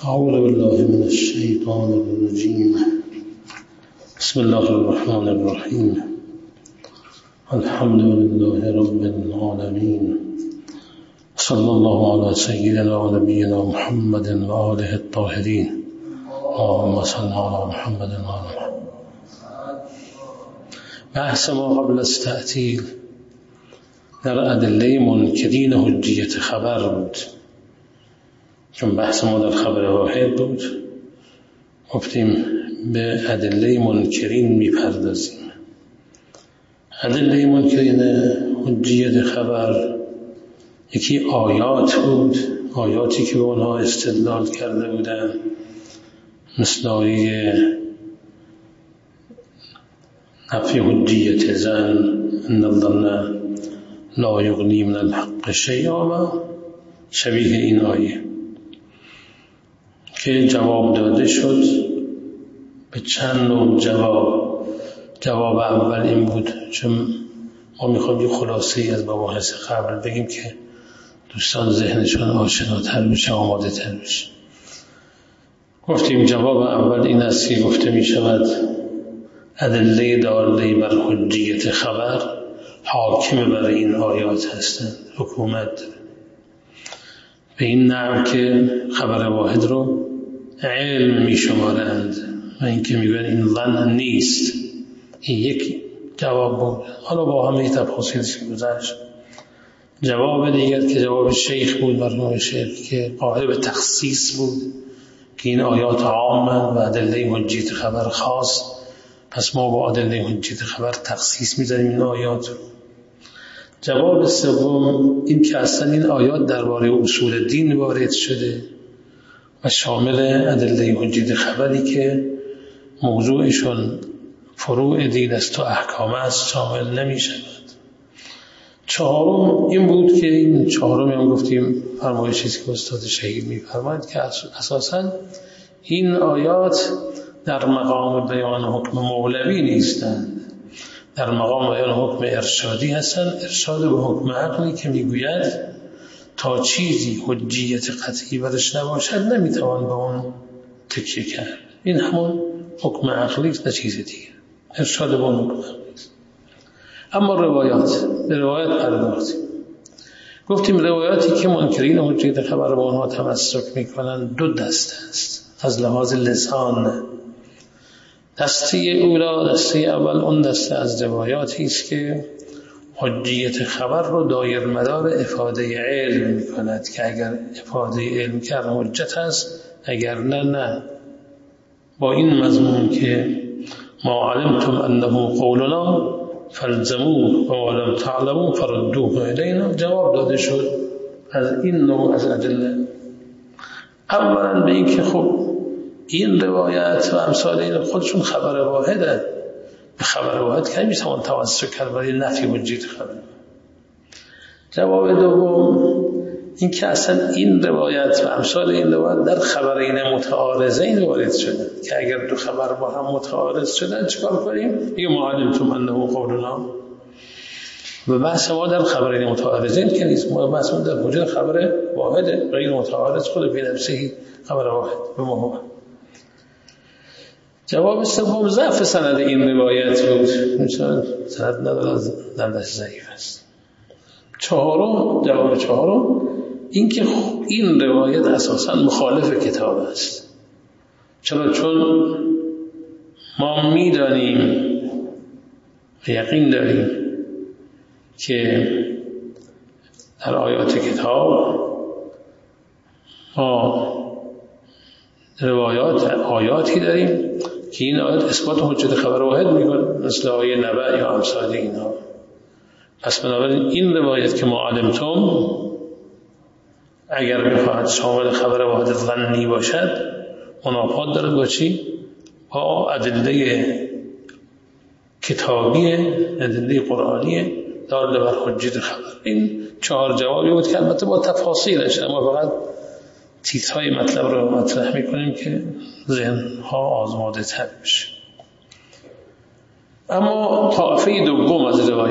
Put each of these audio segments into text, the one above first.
أعوذ بالله من الشيطان الرجيم. بسم الله الرحمن الرحيم. الحمد لله رب العالمين، صلى الله على سيدنا ونبينا محمد وآله الطاهرين. اللهم صل على محمد وآل محمد. بحث ما قبل از تعطیل در ادله منکرین حجیت خبر بود. چون بحث ما در خبر واحد بود، گفتیم به ادله منکرین میپردازیم. ادله منکرین حجیت خبر یکی آیات بود، آیاتی که به اونها استدلال کرده بودن، مثل آیه نفی حجیت زن ان الظن لا یغنی من الحق شیئا و شبیه این آیه که جواب داده شد به چند نوع جواب اول این بود، چون ما میخوایم یه خلاصه‌ای از مباحث قبل بگیم که دوستان ذهنشون آشناتر بشه، آماده تر بشه. گفتیم جواب اول این است که گفته میشود ادله داله بر حجیت خبر حاکم بر این آیات هستند، حکومت به این نحو که خبر واحد رو علم می شمارند و اینکه میگن این ظن نیست. این یک جواب بود. حالا با همه تفاصیلش گذشت. جواب دیگر که جواب شیخ بود، مرحوم شیخ، که قائل به تخصیص بود که این آیات عامه و ادله حجیت خبر خاص، پس ما با ادله حجیت خبر تخصیص می‌ذاریم این آیات رو. جواب سوم این که اصلا این آیات درباره اصول دین وارد شده و شامل ادله حجیت خبری که موضوعشون فروع دین است و احکام است شامل نمی شود. چهارم این بود که این چهارم هم گفتیم فرمایشی که استاد شهید می فرماید که اساسا این آیات در مقام بیان حکم مولوی نیستند، در مقام بیان حکم ارشادی هستند. ارشاد به حکم عقلی که میگوید تا چیزی حجیت قطعی برش نباشد نمیتوان به اون تکیه کرد. این همون حکم عقلی است، نه چیز دیگه. ارشاد به اون حکم عقلی است. اما به روایت پرداختیم. گفتیم روایاتی که منکرین حجیت خبر به اونها تمسک میکنن دو دسته است از لحاظ لسان. دسته اولا، دسته اول، اون دسته از روایاتی است که حجیت خبر رو دایر مدار افاده علم می کند که اگر افاده علم کرد حجت است، اگر نه. با این مضمون که ما علمتم انه قولنا فالزموه و لم تعلموا فردوه الینا جواب داده شد از این نوع از ادله. اولا به این که خب این روایت و امثال این خودشون خبر واحده، به خبر واحد که نمیتوان توسط کرد برای نفی حجیت خبر. جواب دوم این که اصلا این روایت و امثال این روایت در خبرین متعارضین وارد شده که اگر دو خبر با هم متعارض شدن چیکار کنیم؟ میگه ما علمتم انه قولنا. و بحث ما در خبرین متعارضین که نیست، ما بحث ما در وجود خبر واحده، غیر متعارض خود به نفسه خبر واحد به ما. جواب سوم ضعف سند این روایت بود، سند نداره، دردش ضعیف است. جواب چهارم این که این روایت اساساً مخالف کتاب است. چرا؟ چون ما میدانیم و یقین داریم که در آیات کتاب ما آیاتی داریم که این آیات اثبات حجت خبر واحد میکنه، مثل آیه نبع یا امثال اینها. پس بنابراین این روایت که ما علمتم اگر بخواهد شامل خبر واحد ظنی باشد منافات دارد با چی؟ با ادله کتابی، ادله قرآنی داله بر حجت خبر. این چهار جوابی بود که البته با تفاصیلش، اما فقط تیترهای مطلب رو مطرح میکنیم که ذهنها آزماده تر بشه. اما طائفه دوم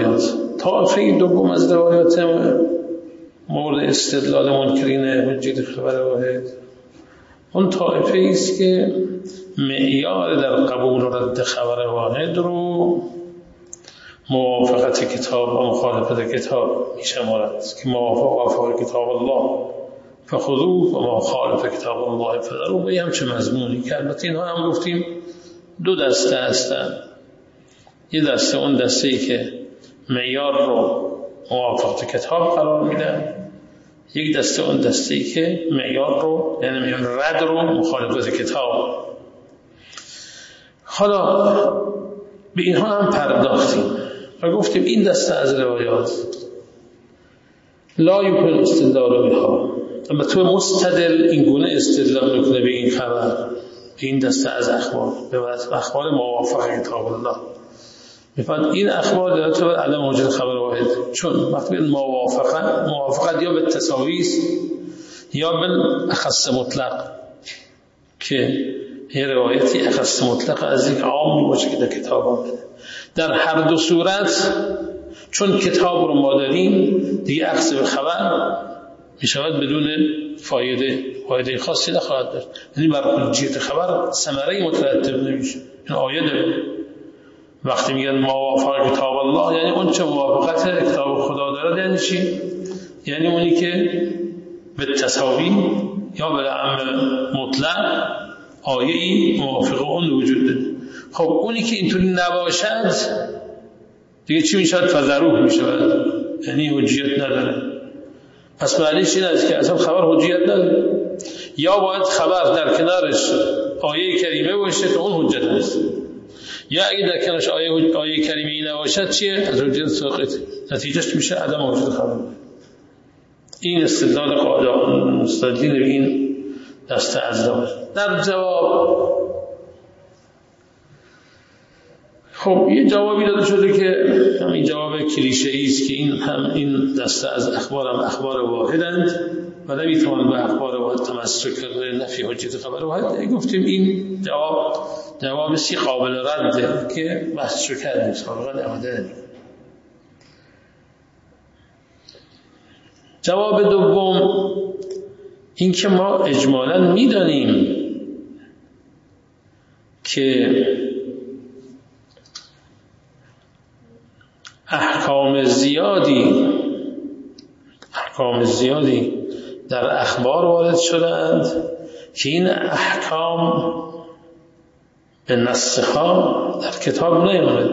از روایات مورد استدلال منکرین حجیت خبر واحد اون طایفه است که معیار در قبول و رد خبر واحد رو موافقت کتاب و مخالفت کتاب می‌شمارد که موافق کتاب الله فخذوه و مخالف کتاب الله فذروه. به همچه مضمونی که البته اینها هم گفتیم دو دسته هستند. یه دسته اون دسته‌ای که معیار رو موافقت کتاب قرار میدن، یک دسته اون دسته‌ای که معیار رو یعنی رد رو مخالفت کتاب. حالا به اینها هم پرداختیم و گفتیم این دسته از روایات لا یمکن استدلال بها، اما تو مستدل این گونه استدلال میکنه به این خبر، به این دسته از اخبار، به اخبار موافق کتاب الله. میفهمید این اخبار در تو عدم وجود خبر واحد، چون وقتی موافقت یا به تساوی است یا به اخص مطلق، که این روایتی اخص مطلق از یک عام باشه که در کتاب آمده. در هر دو صورت چون کتاب رو ما داریم دیگه اخذ به خبر می شود بدون فایده خاصی نخواهد داشت، یعنی بر حجیت خبر ثمره مترتب نمیشه. این آیه داره وقتی میگن موافق کتاب الله یعنی اون چه موافقت کتاب خدا داره، یعنی چی؟ یعنی اونی که به تساوی یا به امر مطلق آیه‌ای موافق اون وجود داره. خب اونی که اینطوری نباشد دیگه چی میشود؟ فذروه میشود، یعنی حجیت نداره. پس معنیش این است که اصلا خبر حجیت نداره، یا باید خبر در کنارش آیه کریمه باشه که اون حجت است، یا اگه در کنارش آیه کریمه ای نباشد چیه؟ از حجیت ساقط، نتیجهش میشه عدم وجود خبر. این استدلال مستدل به این دسته از در جواب. خب یه جوابی داده شده که همین جواب کلیشه‌ای است که این دسته از اخبار هم اخبار واحدند و نمیتوان به اخبار واحد تمسک کرد نفی حجیت خبر واحد. گفتیم این جواب سی قابل رده که بحث شو کردیم سابقا نماده. جواب دوم این که ما اجمالاً میدانیم که احکام زیادی در اخبار وارد شدند که این احکام به نسخ‌ها در کتاب نیامده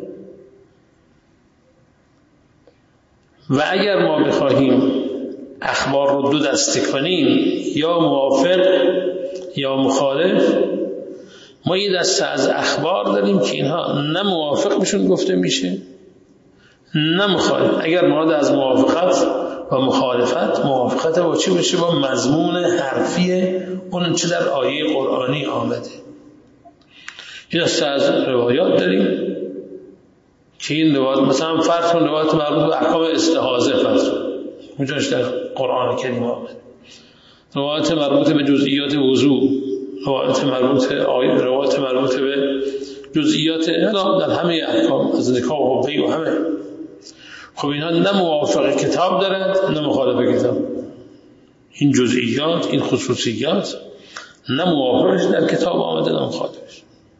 و اگر ما بخواهیم اخبار رو دو دسته کنیم یا موافق یا مخالف، ما یه دسته از اخبار داریم که اینها نه موافق بهشون گفته میشه نه مخالف. اگر مراد از موافقت و موافقت با چی بشه؟ با مضمون حرفی اون چه در آیه قرآنی آمده. یه دسته از روایات داریم که این روایات مثلا فرض کن روایات مربوط به احکام استحاضه فرض اونجاش در قرآن کریم آمده، روایات مربوط به جزئیات وضو، روایات مربوط به جزئیات در همه احکام از نکاح و بیع و همه. خب اینها نه موافق کتاب دارند نه مخالف کتاب. این جزئیات، این خصوصیات نه موافقش در کتاب آمده نه مخالفش.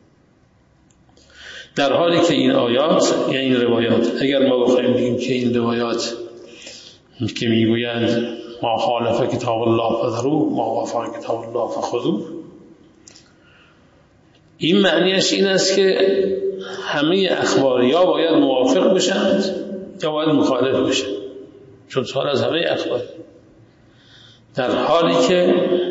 در حالی که این آیات یا این روایات اگر ما بخوایم بگیم که این روایات که میگویند ما خالف کتاب الله فذروه ما وافق کتاب الله فخذوه، این معنیش این است که همه اخبار یا باید موافق بشند یا باید مخالف بشند، چون سوال از همه اخبار. در حالی که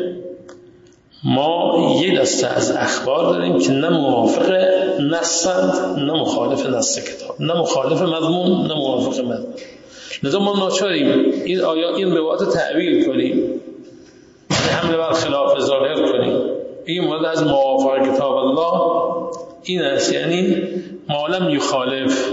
ما یه دسته از اخبار داریم که نه موافق نصند نه مخالف نص کتاب، نه مخالف مضمون نه موافق مضمون. لذا ما ناچاریم این روایات تعویل کنیم، حمله بر خلاف ظاهر کنیم. این مورد از موافق کتاب الله این است، یعنی ما لم یخالف،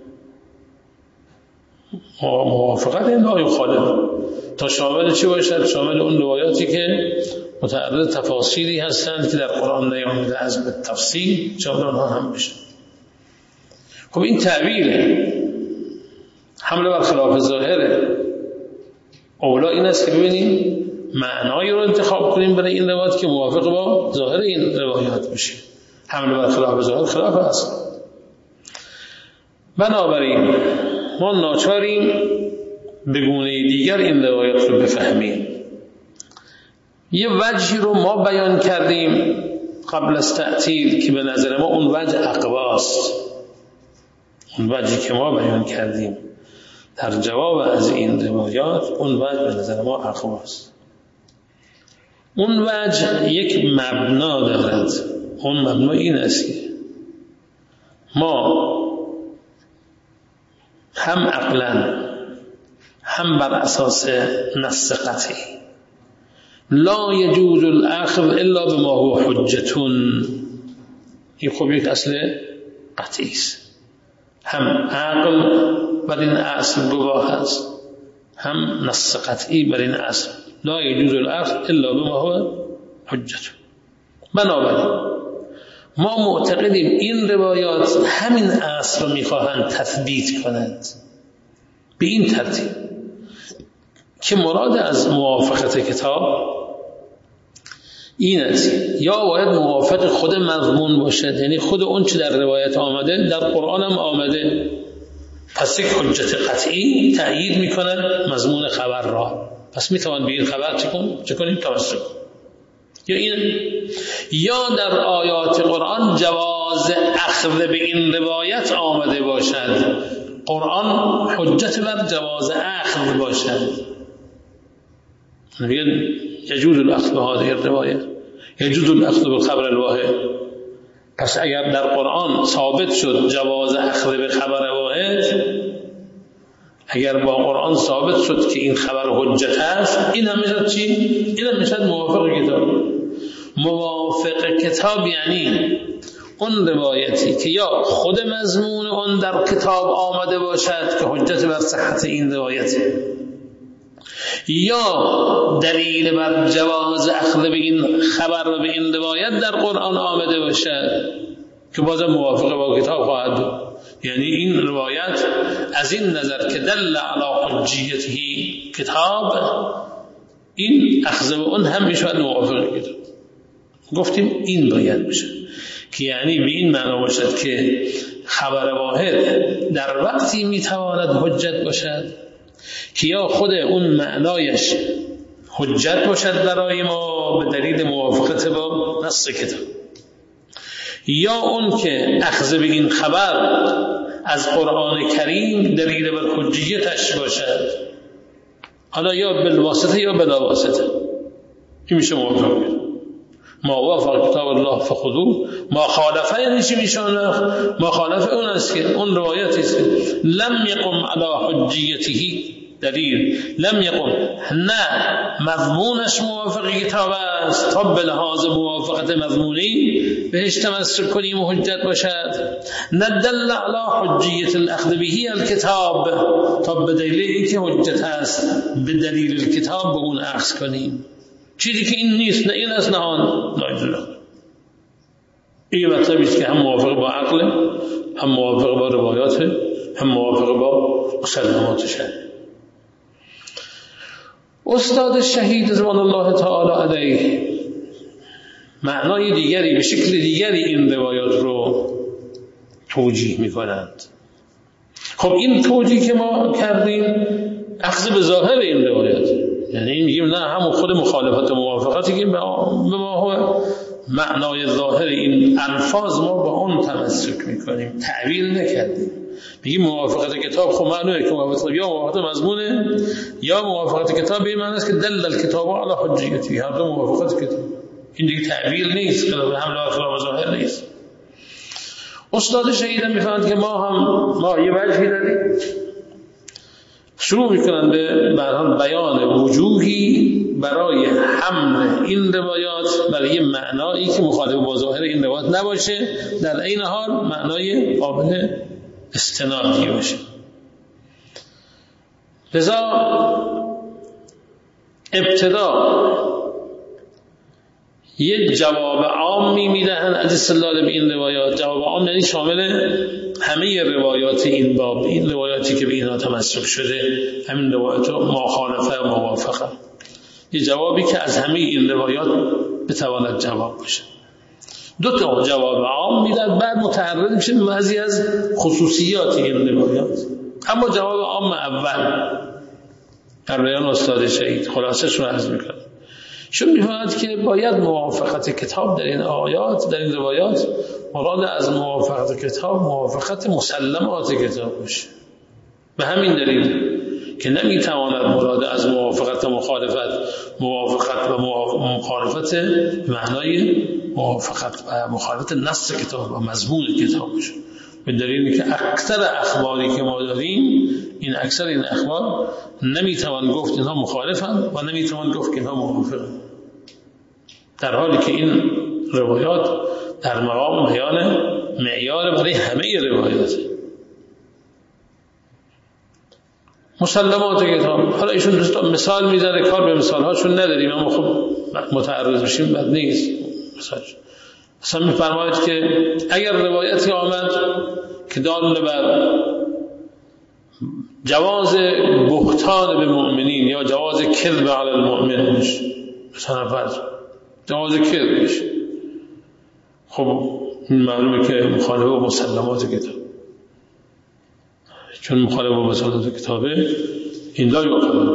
موافقت این لا یخالف تا شامل چی باشد؟ شامل اون روایاتی که متعرض تفاصیلی هستند که در قرآن نیامده از به تفصیل، شامل آنها هم بشه. خب این تعبیره، حمله بر خلاف ظاهره. اولا این است که ببینیم معنایی رو انتخاب کنیم برای این روایت که موافق با ظاهر این روایات بشه. حمله بر خلاف ظاهر خلاف اصل. بنابراین ما ناچاریم به گونه دیگر این روایات رو بفهمیم. یه وجهی رو ما بیان کردیم قبل از تعطیل که به نظر ما اون وجه اقواست. اون وجهی که ما بیان کردیم در جواب از این روایات، اون وجه به نظر ما اقواست. اون وجه یک مبنا دارد. اون مبنا این است که ما هم عقلا هم بر اساس نص قطعی لا یجوز الاخذ الا بما هو حجتون، این خب یک اصل قطعی است. هم عقل بر این اصل گواه است، هم نص قطعی بر این اصل لا یجوز الاخذ الا بما هو حجتون. بنابراین ما معتقدیم این روایات همین اصل رو میخواهند تثبیت کنند به این ترتیب که مراد از موافقت کتاب این است یا باید موافق خود مضمون باشد، یعنی خود اون چه در روایت آمده در قرآن هم آمده، پس یک حجت قطعی تأیید میکنن مضمون خبر را، پس میتوان به این خبر چه کنیم تمسک. یا این یا در آیات قرآن جواز اخذ به این روایت آمده باشد، قرآن حجت بر جواز اخذ باشد، یجوز الاخذ به هذه الروایه یجوز الاخذ بالخبر الواحد. پس اگر در قرآن ثابت شد جواز اخذ به خبر واحد، اگر با قرآن ثابت شد که این خبر حجت است، این هم میشد چی؟ این هم میشد موافق کتاب. موافق کتاب یعنی اون روایتی که یا خود مضمون اون در کتاب آمده باشد که حجت بر صحت این روایت، یا دلیل بر جواز اخذ به این خبر و به این روایت در قرآن آمده باشد که بازم موافق با کتاب خواهد بود. یعنی این روایت از این نظر که دل علی حجیته کتاب، این اخذ به اون هم میشود موافق کتاب. گفتیم این باید بشه که یعنی به این معنا باشد که خبر واحد در وقتی میتواند حجت باشد که یا خود اون معنایش حجت باشد برای ما به دلیل موافقت با نص کتاب، یا اون که اخذ به این خبر از قرآن کریم دلیل بر حجیتش باشد، حالا یا بالواسطه یا بلا واسطه. این میشه موافق. ما وافق کتاب الله فخذوه، ما خالفه یعنی چی میشونه؟ ما خالفه اون است که اون روایتی است که لم یقم علی حجیته دلیل، لم یقم، نه مضمونش موافق کتاب است تا به لحاظ موافقت مضمونی بهش تمسک کنیم و حجت باشد، نه دل علی حجیت الاخذ به الکتاب تا به دلیلی که حجت است به دلیل الکتاب به اون اخذ کنیم. چیزی که این نیست، نه این است نه آن، ناجوره. این مطلبی است که هم موافق با عقل، هم موافق با روایات، هم موافق با مسلماتش. استاد شهید رضوان الله تعالی علیه معنای دیگری به شکل دیگری این روایات رو توجیه می‌کنند. خب این توجیه که ما کردیم اخذ به ظاهر این روایات، یعنی میگیم نه همون خود مخالفت و موافقتی که به ما هو معنای ظاهر این الفاظ ما با اون تمسک میکنیم، تعویل نکردیم. میگیم موافقت کتاب خب معنیه که موافقت یا موافقت مضمونه یا موافقت کتاب به معنی است که دل الکتاب علی حجیتی، هر دو موافقت کتاب. این دیگه تعویل نیست، حمله خلاف ظاهر نیست. استاد شهید میفهمند که ما یه وجهی داریم، شروع میکنن به بیان وجوهی برای حمل این روایات برای معنایی که مخالف با ظاهر این روایات نباشه، در عین حال معنای قابل استنادی باشه. لذا ابتدا یک جواب عامی میدهن از استدلال به این روایات. جواب عام یعنی شامل همه روایات این باب، این روایاتی که به اینها تمسک شده، همین روایات مخالفه و موافقه. یه جوابی که از همه این روایات بتواند جواب باشه. دو تا جواب عام میدن، بعد متعرض میشه به بعضی از خصوصیات این روایات. اما جواب عام اول در بیان استاد شهید خلاصش رو عرض میکنم. چون میفهمد که باید موافقت کتاب در این آیات، در این روایات، مراد از موافقت کتاب موافقت مسلمات کتاب باشه. به همین دلیل که نمیتواند مراد از موافقت موافقت و مخالفت به معنای موافقت و مخالفت نص کتاب و مضمون کتاب باشه. به دلیلی که اکثر اخباری که ما داریم، این اکثر این اخبار نمیتوان گفت اینها مخالفن و نمیتوان گفت که اینها موافقن، در حالی که این روایات در مقام بیان معیار برای همه روایات مسلمات کتاب. حالا ایشون مثال میزنه، کار به مثال هاشون نداریم، اما خب متعرض بشیم بد نیست. مثلا میفرماید که اگر روایتی آمد که دال بر جواز بهتان به مؤمنین یا جواز کذب علی المؤمن باشه، مثلا فرض جواز کذب باشه، خب این معلومه که مخالفه با مسلمات کتاب، چون مخالفه با مسلمات کتابه این لا یقبل.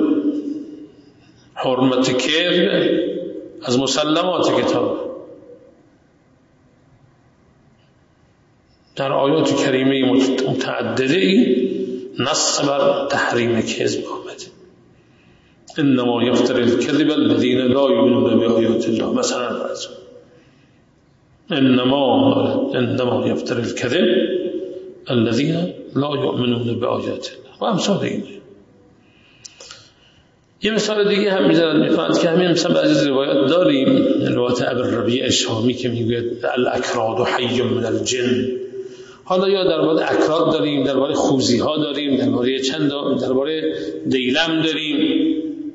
حرمت کذب از مسلمات کتاب. در آیات کریمه متعدده نص بر تحریم کذب آمده. انما یفتری الکذب الذین لا یؤمنون بآیات الله، مثلا فرض انما یفتری الکذب الذین لا یؤمنون بآیات الله و امثال این. یه مثال دیگه هم می‌زنن، می‌فرمایند که همین مثلا بعضی روایات داریم، روایت ابوالربیع الشامی که میگوید الاکراد حی من الجن. حالا یا درباره اکراد داریم، درباره خوزی ها داریم، درباره دیلم داریم.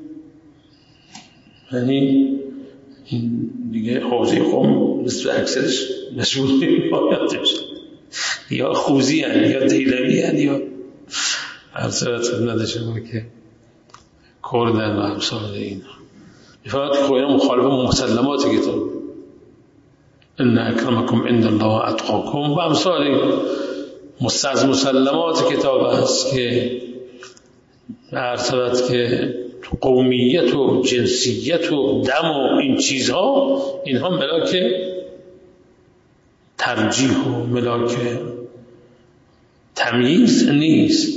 یعنی این دیگه حوزه قوم مثل اکثرش مشهور روایاتش یا خوزی هن یا دیلمی هن یا عرصبت نداشته که کردن و امثال این. میفرماید که خوینا مخالف مسلمات کتاب، ان اکرمکم عند الله اتقاکم و امثال از مسلمات کتاب است که عرصبت که قومیت و جنسیت و دم و این چیزها، اینها ملاک ترجیح و ملاک تمییز نیست.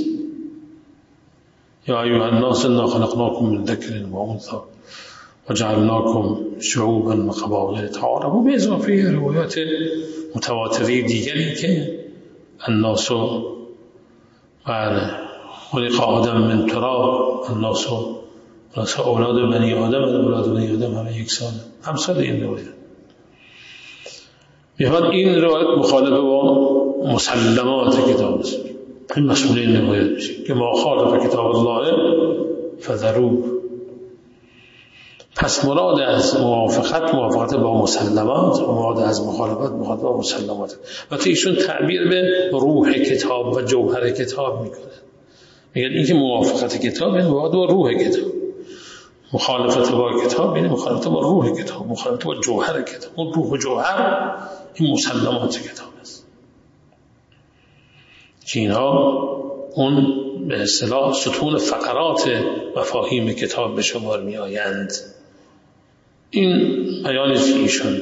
یا ایها الناس انا خلقناکم من ذکر و انثی و جعلناکم شعوبا و قبایل تعارفوا، به اضافه روایات متواتری دیگری که الناس خلق آدم من تراب، الناس اولاد بنی آدم و اولاد بنی آدم همه یکسان، همسال این روایت. می‌خواد این روایت مخالفه با مسلمات کتاب است. این مسئول این روایت میشه که ما خالف کتاب الله فذروه. پس مراد از موافقت با مسلمات و مراد از مخالفت با مسلمات. و ایشون تعبیر به روح کتاب و جوهر کتاب میکنه. میگن این که موافقت کتاب یعنی مراد با روح کتاب، مخالفت با کتاب یعنی مخالفت با روح کتاب، مخالفت با جوهر کتاب. اون روح و جوهر این مسلمات کتاب است که اینها اون به اصطلاح ستون فقرات مفاهیم کتاب به شمار می آیند. این بیانیست که ایشون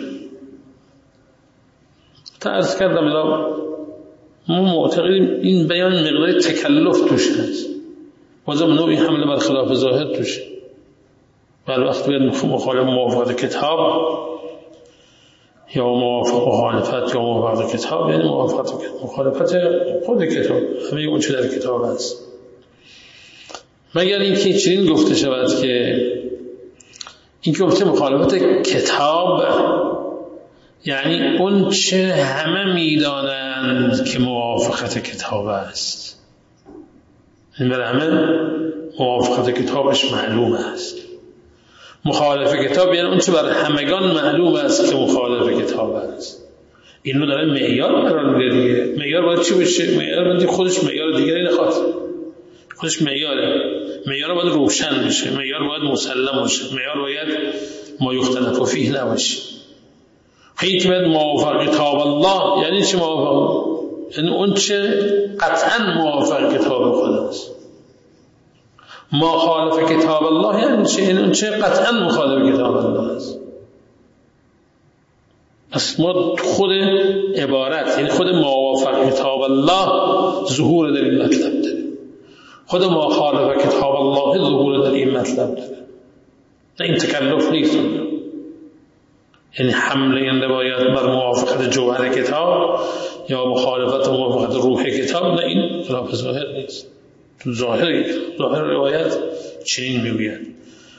عرض کردم ما معتقدیم این بیان مقدار تکلف توش هست، بازم نوعی حمله بر خلاف ظاهر توشه. بر وقت باید مخالف موافقت کتاب یا مخالفت یا موافقت کتاب یعنی مخالفت خود کتاب، همه اون چه در کتاب است. مگر اینکه چنین گفته شود که این گفته مخالفت کتاب یعنی اون چه همه میدانند که موافقت کتاب است، این برای همه موافقت کتابش معلوم است. مخالف کتاب یعنی اون چه بر همگان معلوم است که مخالف کتاب است. این رو داره معیار قرار میده دیگه. معیار باید چی بشه؟ معیار باید خودش معیار دیگری نخواد. خودش معیار باید روشن بشه، معیار باید مسلم باشه، معیار باید ما یختلف فیه نباشه. خیلی که باید موافق کتاب الله یعنی چی موافق؟ یعنی اون چه قطعا موافق کتاب خداست. مخالف کتاب الله یعنی چی؟ یعنی اون چه قطعا مخالف کتاب الله است. ما خود عبارت یعنی خود موافق کتاب الله ظهور در این مطلب داره، خود مخالف کتاب الله ظهور در این مطلب داره. نه این تکلف نیست، یعنی حمله این روایت بر موافقت جوهر کتاب یا مخالفت و موافقت روح کتاب، نه این خلاف ظاهر نیست. تو ظاهر روایت چنین میگوید.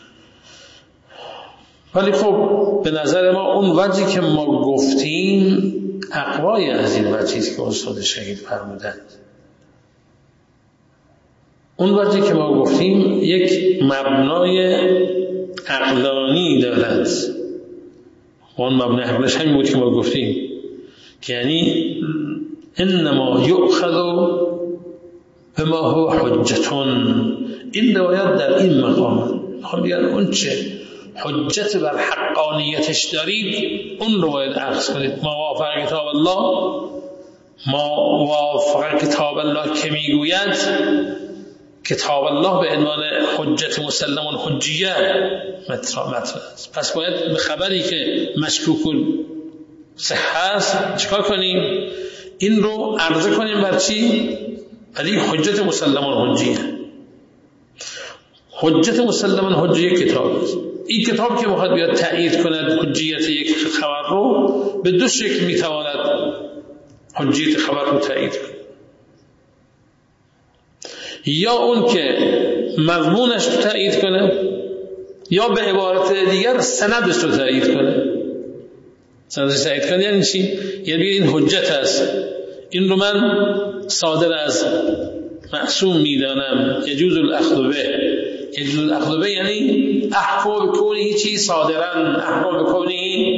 ولی خب به نظر ما اون وجهی که ما گفتیم اقوای از این وجهی که استاد شهید فرمودند. اون وجهی که ما گفتیم یک مبنای عقلانی دارد. اون مبنای عقلش همین بود که ما گفتیم که یعنی انما یؤخذ بما هو حجتون. این روایت در این مقام میخوام بگن اون چه حجت بر حقانیتش دارید اون روایت اخذ کنید. موافق کتاب الله، موافق کتاب الله که میگوید کتاب الله به عنوان حجت مسلم و حجیه مطرح است. پس باید به خبری که مشکوک صحت است چیکار کنیم؟ این رو عرضه کنیم بر چی؟ برای حجت مسلم و حجیه. حجت مسلم و حجیه کتاب است. این کتاب که میخواد بیاد تأیید کند حجیت یک خبر رو، به دو شکل میتواند حجیت خبر رو تأیید کند. یا اون که مضمونش رو تأیید کنه، یا به عبارت دیگر سندش رو تأیید کنه. سندش تأیید کنه یعنی چی؟ یعنی این حجت است، این رو من صادر از معصوم میدانم. یجوز الاخذ به، یجوز الاخذ به یعنی احکم بکونه چیز صادرا، احکم بکونه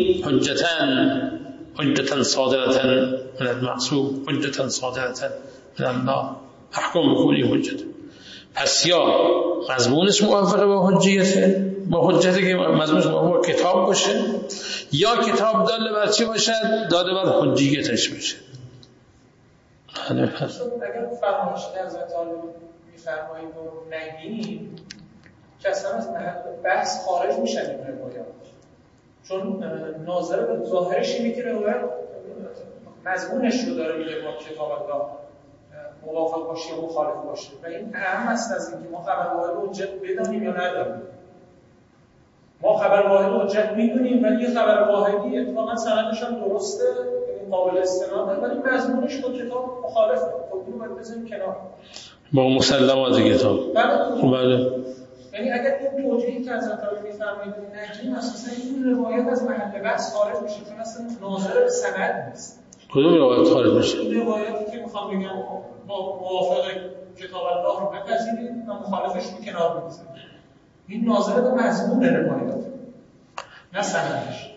حجتا صادرتا من المعصوم، حجتا صادرتا من الله، احکم بکونه حجت. پس یا مضمونش موافقه با حجیته، با حجتی که مضمونش موافقه کتاب باشه، یا کتاب داله بر چی باشد؟ داله بر حجیتش باشه. اگر فرمایش حضرت عالی می‌فرمایید و نگیم که اصلا از بحث خارج میشن این روایات، چون ناظر به ظاهرش اینه که روایت مضمونش رو داره میگه با کتاب الله موافق باشه یا مخالف باشه و این اهم است از اینکه ما خبر واحد حجت بدانیم یا ندانیم. ما خبر واحد حجت میدونیم ولی یه خبر واحدی اتفاقا سندش هم درسته، قابل استناده، ولی مضمونش با کتاب مخالفه. خب اینو باید بذاریم کنار با مسلمات کتاب. بله. یعنی اگر این توجیهی که حضرت علی می‌فرمایید نگیم، اساسا این روایت از محل بحث خارج میشه، چون اصلا ناظر به سند نیست. کدوم روایت خارج میشه؟ این روایتی که میخوام بگم با موافق کتاب الله رو بپذیرید و مخالفش رو کنار بگذارید. این ناظر به مضمون روایت، نه سندش.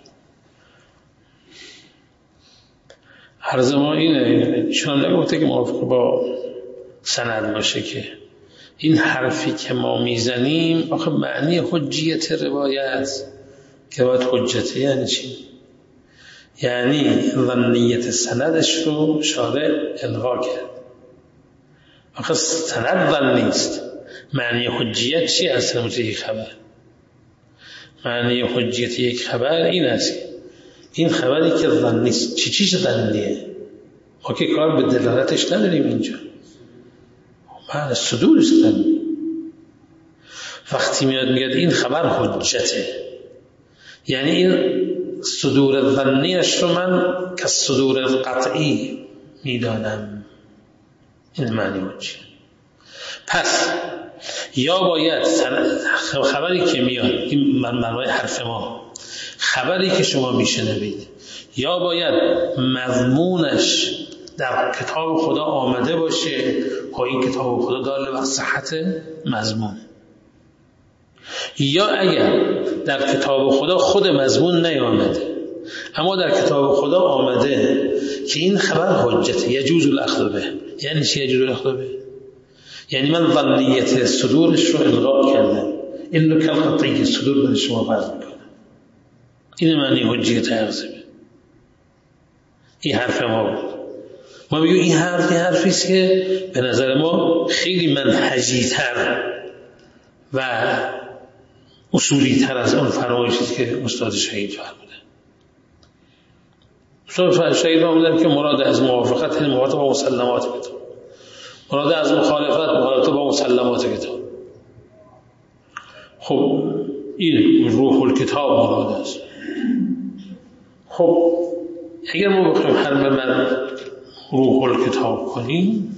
عرض ما اینه، شما نگفته که موافق با سند باشه که این حرفی که ما میزنیم آخه معنی حجیت روایت که باید حجته یعنی چی؟ یعنی ظنیت سندش رو شارع الغا کرد. آخه سند ظن نیست. معنی حجیت چی اصلا مجرد یک خبر؟ معنی حجیت یک خبر این است این خبری که ظن نیست. چیش ظنیه؟ ما که کار به دلالتش نداریم اینجا، معنی صدورش ظن. وقتی میاد میگه این خبر حجته، یعنی این صدور ظنیش رو من که صدور قطعی میدانم. این معنی حجیه. پس یا باید خبری که میاد، این معنای حرف ما، خبری که شما میشنوید یا باید مضمونش در کتاب خدا آمده باشه که این کتاب خدا داله بر صحت مضمون، یا اگر در کتاب خدا خود مضمون نیامده اما در کتاب خدا آمده که این خبر حجته، یجوز الاخذ به. یعنی چی یجوز الاخذ به؟ یعنی من ظنیت صدورش رو الغا کردم، این رو کلقطعی صدور برای شما فرض میکنم. این معنی حجیت اغزبه. این حرف ما بود. ما میگیم این حرفیست که به نظر ما خیلی منهجی تر و اصولی تر از اون فرمایشی که استاد شهید فرمودن. استاد شهید فرمودن که مراد از موافقت یعنی موافقت با مسلمات کتاب، مراد از مخالفت مخالفت با مسلمات کتاب. خب این روح الکتاب مراد است. خب اگر ما بخوایم حرم من روح الکتاب کنیم،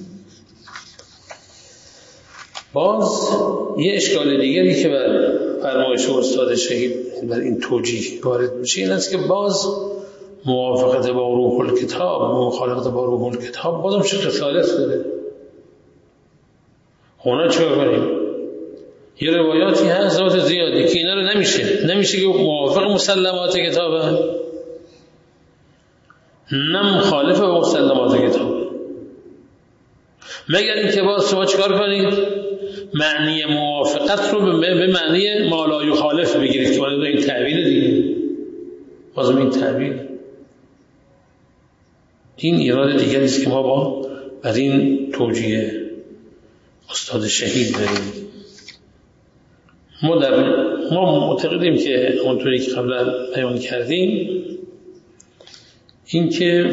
باز یه اشکال دیگری که بر فرمایش استاد شهید بر این توجیه وارد میشه این است که باز موافقت با روح الکتاب و مخالفت با روح الکتاب بازم شکل ثالث داره. اونا چه کنیم؟ یه روایاتی هست ذات زیادی که اینا رو نمیشه که موافق مسلمات کتابه نه مخالف با مسلمات کتابه، مگر اینکه باز شما چیکار کنید؟ معنی موافقت رو به معنی ما لا یخالف بگیرید که باید این تعبیر دیگه، بازم این تعبیر این ایراد دیگری است که ما بر این توجیه استاد شهید داریم. ما معتقدیم که اونطوری که قبلا بیان کردیم این که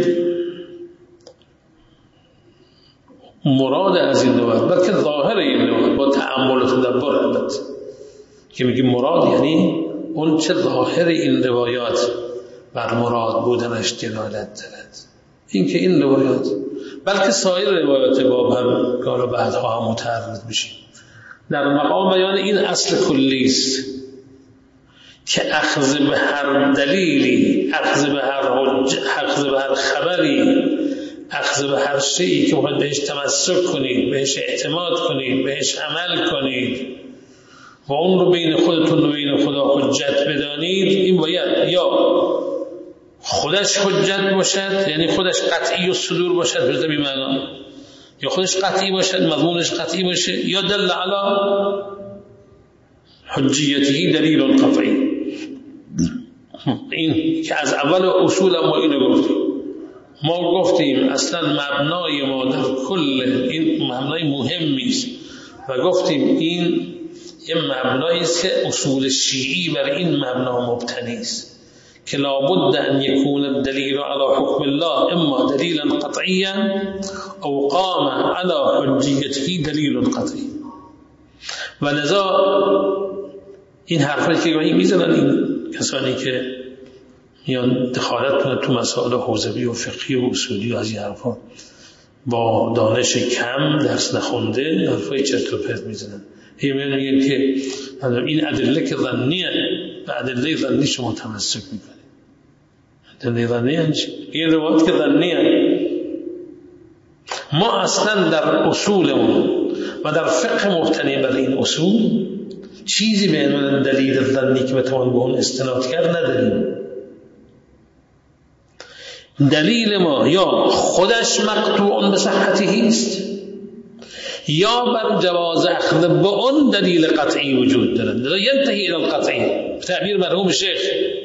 مراد از این روایت بلکه ظاهر این روایت با تأمل و تدبر البته که میگیم مراد یعنی اون چه ظاهر این روایات بر مراد بودنش دلالت دارد، این که این روایات بلکه سایر روایات باب هم که بعدها هم متعرض بشیم در مقام بیان این اصل کلی است که اخذ به هر دلیلی، اخذ به هر خبری، اخذ به هر شیئی که باید بهش تمسک کنید، بهش اعتماد کنید، بهش عمل کنید و اون رو بین خودتون و بین خدا حجت بدانید، این باید یا خودش حجت باشد یعنی خودش قطعی و صدور باشد به زمین معنا، یا خودش قطعی باشد مضمونش قطعی باشه، یا دل علی حجیته دلیل قطعی. این که از اول اصول ما اینو گفتیم اصلا مبنای ما در کل این مبنای مهمی است و گفتیم این یه مبنایی است که اصول شیعی بر این مبنا مبتنی است که لابد ان یکون الدلیل علی حکم الله اما دلیلا قطعیا او قام علی حجیته دلیل قطعی. و لذا این حرفی که میزنن این کسانی که میان دخالت کنند تو مسائل حوزوی و فقهی و اصولی و از این حرفا با دانش کم درس نخونده حرفای چرت و پرت میزنن. میگن که این ادله که ظنیه به ادله ظنی شما تمسک میکنید. ادله ظنی این روایت که ظنیه. ما اصلا در اصولمون و در فقه مبتنی بر این اصول چیزی به عنوان دلیل ظنی که بتوان به اون استناد کرد نداریم. دلیل ما یا خودش مقطوع به صحته است یا بر جواز اخذ با اون دلیل قطعی وجود دارد. ینتهی الى القطعی. تعبیر مرحوم شیخ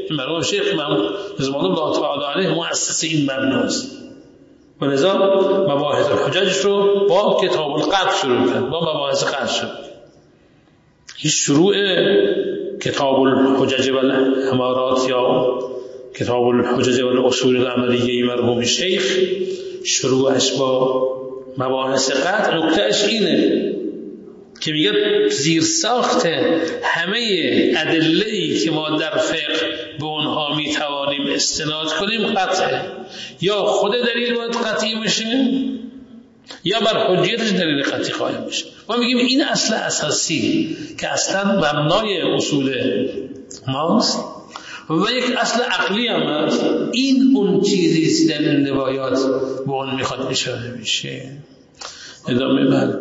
رضوان الله تعالی علیه مؤسس این مبناست و لذا مباحث الحجج رو با کتاب القطع شروع کرد، با مباحث قطع شروع. این شروع کتاب الحجج و الامارات یا کتاب الحجج و الاصول العملیه مرحوم شیخ شروعش با مباحث قطع نکتهش اینه که میگه زیر ساخت همه ادله‌ای که ما در فقه به اونها میتوانیم استناد کنیم قطعه، یا خود دلیل باید قطعی باشه یا بر حجیتش دلیل قطعی خواهیم باشه. ما میگیم این اصل اساسی که اصلا مبنای اصول ماست و یک اصل عقلی هم هست. این اون چیزی است در این روایات به اون میخواد اشاره بشه. ادامه بله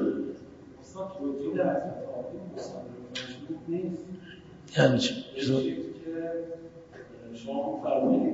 یعنی چه؟ شما فرمایید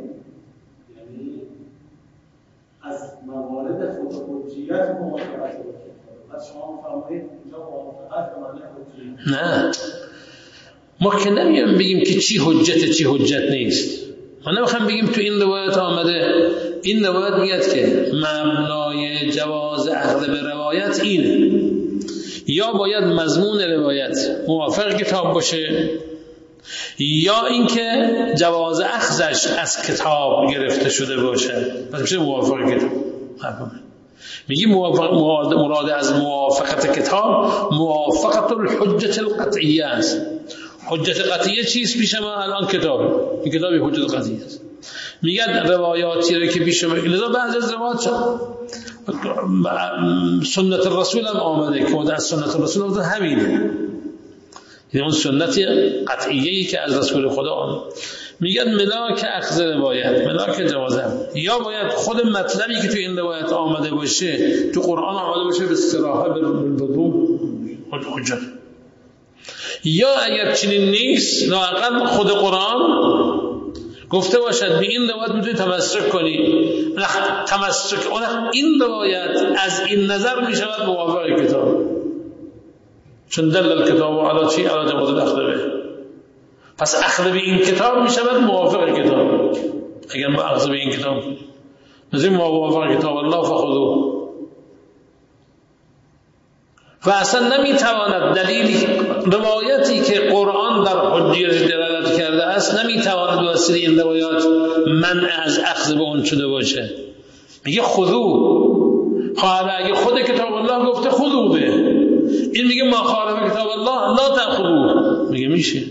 یعنی از موارد خود حجیت موافقت نه ما که نمیام بگیم که چی حجت چی حجت نیست. ما نمیخوام بگیم تو این روایت آمده، این روایت میگه که مبنای جواز اخذ به روایت اینه، یا باید مضمون روایت موافق کتاب باشه، یا اینکه جواز اخذش از کتاب گرفته شده باشه، پس میشه موافق کتاب. میگی مراد از موافقت کتاب موافقت الحجت القطعیه است. حجت قطعیه چیست پیش ما الان؟ کتاب. این کتابی حجت قطعیه است. میگن روایاتی رو که پیش ما، لذا بعضی از روایات سنت الرسول هم آمده که از سنت الرسول آمده همینه، یعنی اون سنت قطعیه‌ای که از رسول خدا آمده. میگن ملاک اخذ روایت، ملاک جوازه، یا باید خود مطلبی که تو این روایت آمده باشه تو قرآن آمده باشه به صراحه بالوضوح حجت، یا اگر چنین نیست لااقل خود قرآن گفته باشد به این روایت میتونی تمسک کنی، تمسک این روایت از این نظر میشود موافق کتاب، چون دل الکتاب علی چی؟ علی جواز الاخذ به. پس اخذ به این کتاب میشود موافق کتاب. اگر ما اخذ به این کتاب نزیم موافق کتاب الله فخذوه، و اصلا نمیتواند دلیلی روایتی که قرآن در حجیتش دلالت کرده است نمیتواند واسطه این روایات منع از اخذ به اون شده باشه. میگه خذو، حالا اگه خود کتاب الله گفته خذو به، این میگه ما خالف کتاب الله لا تأخذوه، میگه میشه.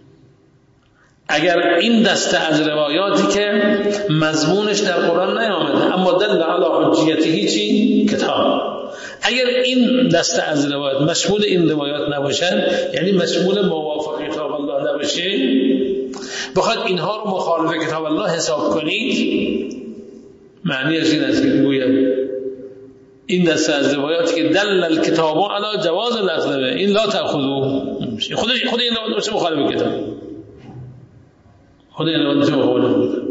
اگر این دسته از روایاتی که مضمونش در قرآن نیامده اما دل علی حجیته چی؟ کتاب، اگر این دسته از روایات مشمول این روایات نباشن، یعنی مشمول موافق کتاب الله نباشه، بخواد اینها رو مخالف کتاب الله حساب کنید، معنی از این است که میگوید این دسته از روایاتی که دل الکتاب علی جواز الاخذ به، این لا تأخذوه، خود این روایات باشه مخالف کتاب، خود این روایات مخالف کتاب.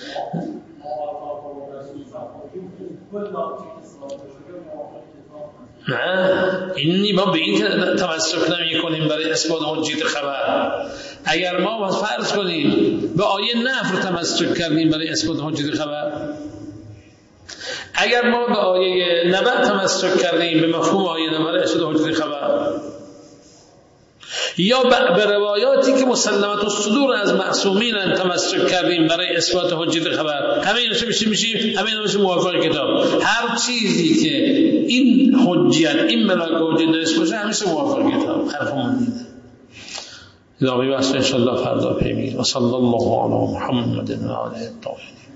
نه، اینی ما به این تمسک نمی کنیم برای اثبات حجیت خبر. اگر ما فرض کنیم به آیه نفر تمسک کردیم برای اثبات حجیت خبر، اگر ما به آیه نبأ تمسک کردیم به مفهوم آیه نبأ برای اثبات حجیت خبر، یا به روایاتی که مسلمت الصدور از معصومین تمسک کردیم برای اثبات حجیت خبر، همه اینا میشه همه اینا میشه موافق کتاب. هر چیزی که این حجیت، این ملاک حجیت داشته باشه همیشه موافق کتاب. حرفمون اینه. ادامه بحث ان شاء الله فردا پیگیریم. و صلی الله علی محمد و آله الطاهرین.